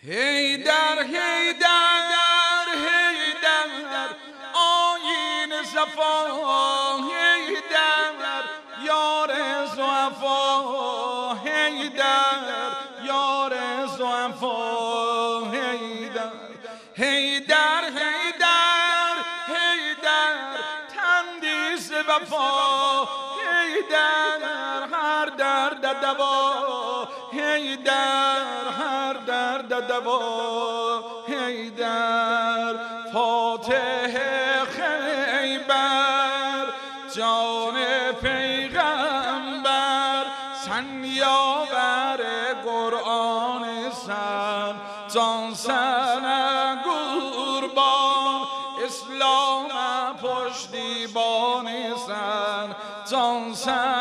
هیدر هیدر هیدر آیین صفا هیدر یار ضعفا هیدر یار ضعفا هیدر هیدر هیدر هیدر تندیس وفا هیدر هر درد دوا هیدر هر درد دوا هیدر فاتح خیبر جان پیغمبر سنیاور قرآن سن جان سن قربان اسلام پشتیبان سن جان سن